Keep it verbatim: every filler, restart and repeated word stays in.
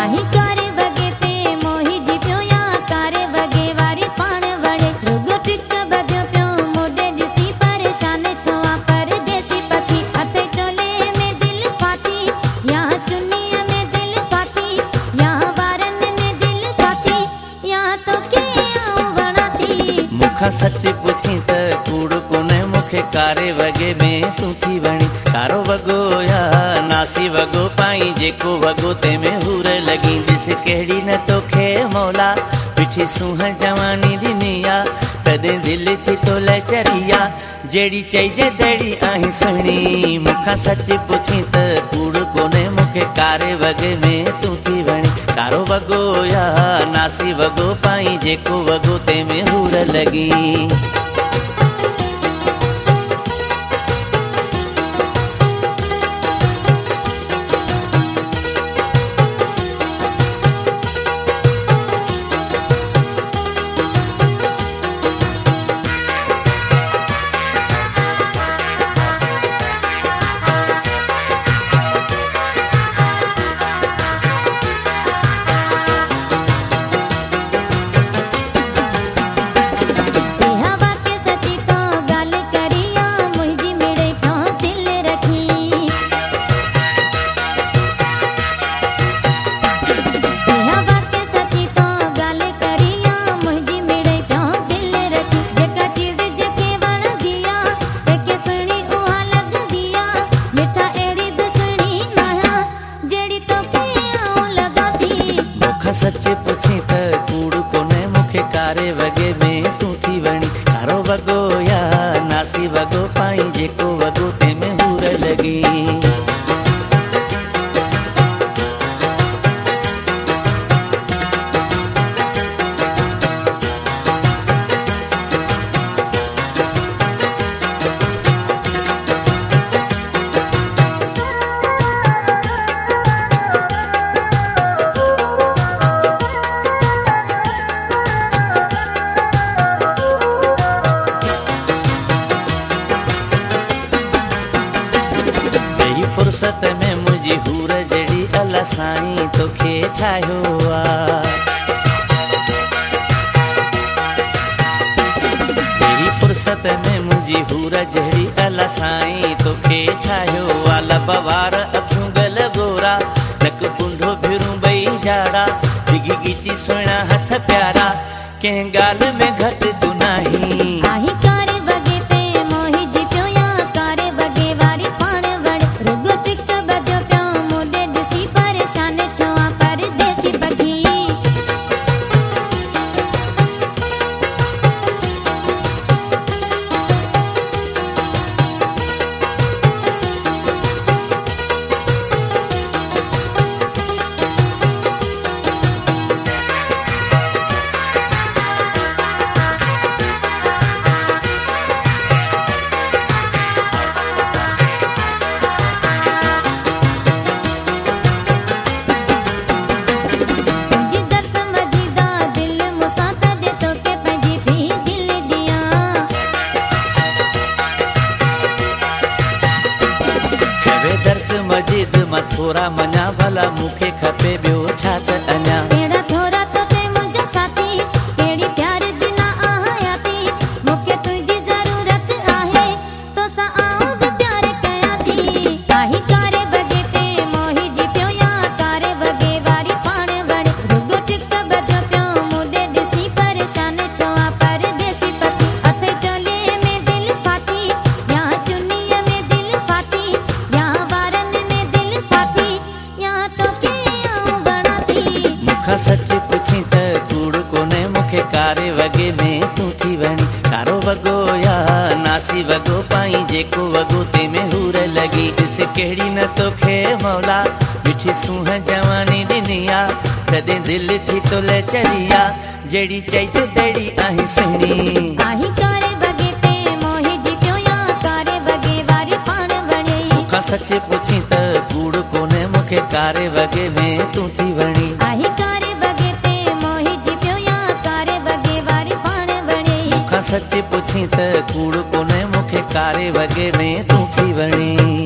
आही कारे वगे ते मोही जी पियो या कारे वगे वारी पाण वणे रुगो टिक बधियो पियो मोडे दिसी परेशान छुआ परदेसी पति अथे चोले में दिल फाती या चुन्नी में दिल फाती या वारन में दिल फाती या तो के आऊं वणाती मुखा सच पुछी त कूड़ कोने मुखे कारे वगे में तू थी वणी कारो वगो या नासी वगो पाई जेको वगो ते में हूर लगी दिस केड़ी न तोखे मौला पिठी सुह जवानी दिनिया तदे दिल थी तो लचरिया जेड़ी चईजे तेड़ी आही सुणी मुखा सच पुछी त कूड़ कोने मुखे कारे वगे में तू थी वणी कारो वगो या नासी वगो पाई जेको वगो ते में हूर लगी सच पुछी त कूड़ कोने मुखे कारे वगे में तू थी वणी कारो वगो या नासी वगो पाई जेको वगो ते में हूर लगी फुर्सत में मुझी हूर जड़ी अल्लाह साईं तोखे ठाहियो आ मेरी फुर्सत में मुझी हूर जड़ी अल्लाह साईं तोखे ठाहियो आ लबवार अखियूं गल गोरा नक कुंडो भिरूं बई जाड़ा डिगी गीची सुहिणा हथ प्यारा कंहिं ॻाल्हि में घटि तू नाही आही कारे वगे ते मोही जी पियो या कारे वगे वारी पाण वणे रुगो टिक बधियो पियो मोडे दिसी परेशान छुआ परदेसी पखी मजिद मथोरा मना भला मुखे खपे बियो छा त अञा एड़ा थोरा तो ते मुंहिंजा साथी केड़ी प्यार बिना आयाती मुखे तुझी जरूरत आहे तो सा आऊं भी प्यार कया थी आही कारे वगे ते मोही जी पियो या कारे वगे वारी पाण वणे रुगो टिक बधियो पियो मोडे दिसी परेशान छुआ परदेसी पति अथे चोले में दिल फाती या चुन्नी में दिल फाती या वारन में दिल फाती या तो के आऊं वणाती मुखा सच पुछी त कूड़ कोने मुखे कारे वगे में तू थी वणी कारो वगो या नासी वगो पाई जेको वगो ते में हूर लगी दिस केड़ी न तोखे मौला मिठी सुह जवानी दिनिया तदे दिल थी तो लचरिया जेड़ी चईजे तेड़ी आही सुणी आही कारे वगे ते मोही जी पियो या कारे वगे वारी पाण वणे मुखा सच पुछी त कूड़ कोने मुखे कारे वगे में तू थी वणी आही कारे वगे ते मोही जी पियो या कारे वगे वारी पाण वणे मुखा सच पुछी त कूड़ कोने मुखे कारे वगे में तू थी वणी।